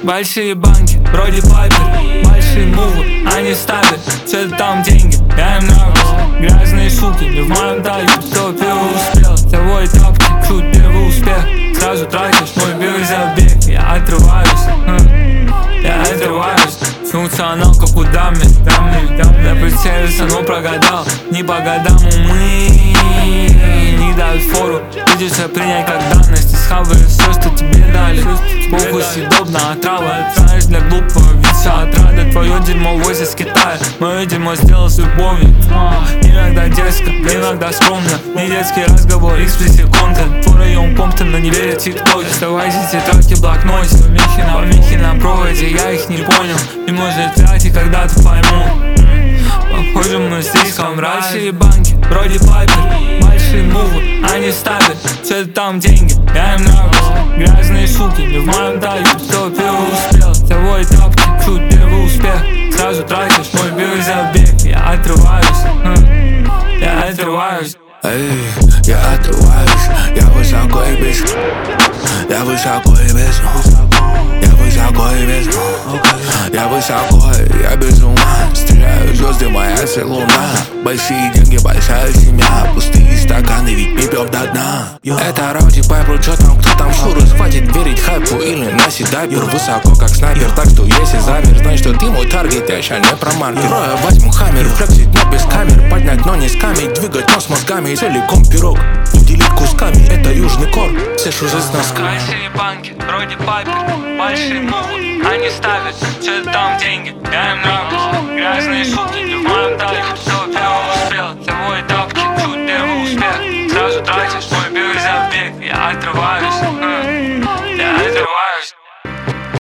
Большие банки, вроде Пайпер, большие мувы, они ставят, все там деньги, я им нравлюсь. Грязные суки, не в моем тайпе, кто первый успел. Твой тапки, чуть первый успех. Сразу тратишь мой бирзабег, я отрываюсь, я отрываюсь. Функционал как у дамы, я прицелился, но прогадал. Не по годам умы, не дают фору. Придется принять как данность, исхавывая все, что тебе дали. Похуй съедобно, отрава, знаешь, для глупого вица отрада. Твое дерьмо возят с Китая, мое дерьмо сделал с любовью. Иногда дерзко, иногда скромно, не детский разговор, эксплисит контент. Твой район Комптон, но не верит тикток. Оставайся тетрадки, блокноте, помехи на проводе, я их не понял. И может вряд ли когда-то пойму. Похоже, мы слишком большие банки, вроде Пайпер, большие мувы, они ставят, все там деньги, я им нравлюсь. Грязные суки, не в моем тайпе, кто первый успел. Твой тапки, чуть первый успех. Сразу тратишь мой бирзабег, я отрываюсь, я отрываюсь. Эй, я отрываюсь, я высоко и без. Я высоко и без. Я высоко и без. Я высоко, я без ума. Стреляю звезды, моя луна. Большие деньги, большая семья. Пустые стаканы, ведь не пьем до дна. Это Рауди Пайпер, чё там, кто там шуры? Хватит верить хайпу или носить дайпер. Высоко как снайпер, так что если замер, знай, что ты мой таргет, я ща не про маркер. Героя возьму хаммер, флексить, но без камер. Поднять, но не с камень, двигать, но с мозгами. Целиком пирог, уделить кусками. Это южный кор, все уже с носка. Большие банки, вроде Пайпер, большие мувы, они ставят, все там деньги, я им нравлюсь. Грязные суки,